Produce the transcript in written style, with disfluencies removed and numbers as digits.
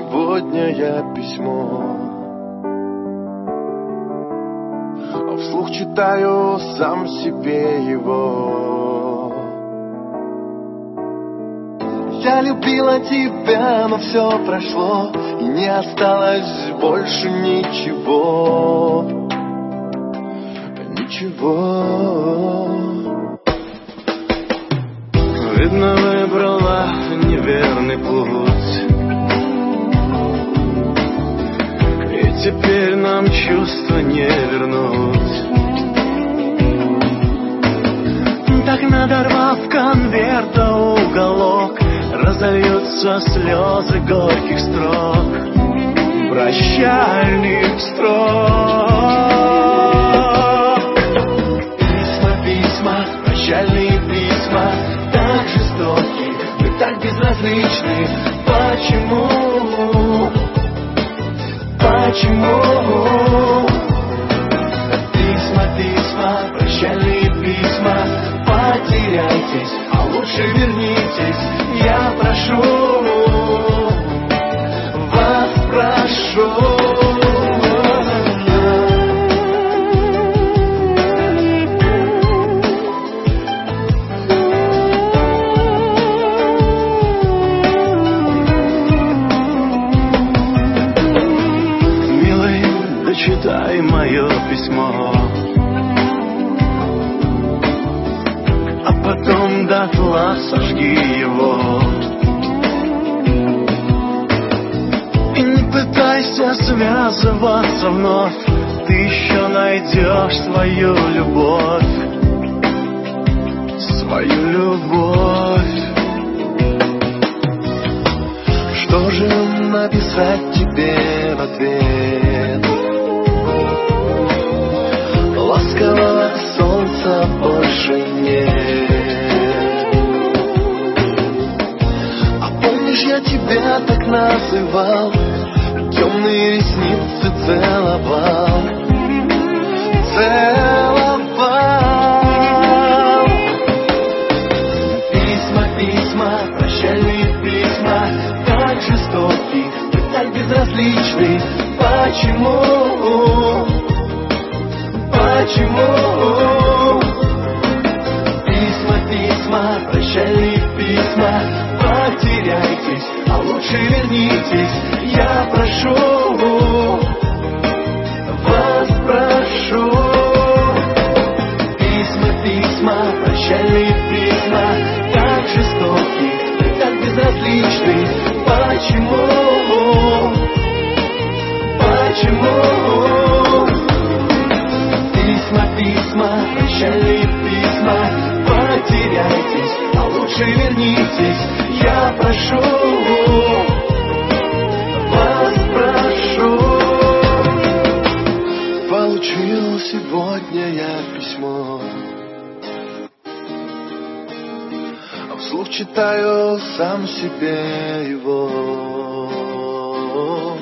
сегодня я письмо, а вслух читаю сам себе его. Я любила тебя, но все прошло, и не осталось больше ничего. Видно, выбрала неверный путь, и теперь нам чувства не вернуть. Так, надорвав конверта уголок, разольются слезы горьких строк, прощальных строк. Прощальные письма, так жестоки, мы так безразличны. Почему? Почему? Письма, прощальные письма, потеряйтесь, а лучше вернитесь. Я прошу, вас прошу. Читай мое письмо, а потом дотла сожги его. И не пытайся связываться вновь, ты еще найдешь свою любовь, свою любовь. Что же написать тебе в ответ? Ласкового солнца больше нет. А помнишь, я тебя так называл, темные ресницы целовал, целовал. Письма, прощальные письма, так жестоки, вы так безразличны. Почему? Почему? Письма, прощальные письма, потеряйтесь, а лучше вернитесь. Я прошу, вас прошу. Письма, прощальные письма, так жестоки, вы так безразличны. Почему? Почему? Письма, прощальные письма, потеряйтесь, а лучше вернитесь. Я прошу, вас прошу. Получил сегодня я письмо, а вслух читаю сам себе его.